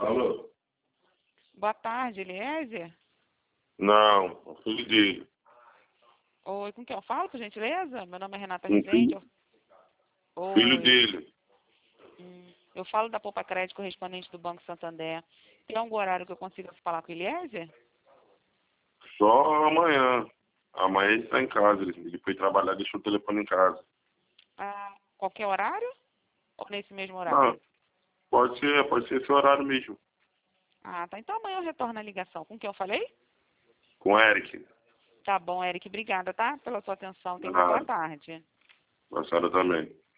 Alô? Boa tarde, Eliezer. Não, o filho dele. Oi, com quem eu falo, por gentileza? Meu nome é Renata Um Rezende. filho, filho Oi. dele. Eu falo da Poupa Crédito correspondente do Banco Santander. Tem algum horário que eu consiga falar com o Eliezer? Só amanhã. Amanhã ele está em casa. Ele foi trabalhar, deixou o telefone em casa. Ah, qualquer horário? Ou nesse mesmo Não, horário? pode ser esse horário mesmo. Ah, tá. Então amanhã eu retorno a ligação. Com quem eu falei? Com o Eric. Tá bom, Eric. Obrigada, tá? Pela sua atenção. Tenha uma boa Nada. tarde. A senhora também.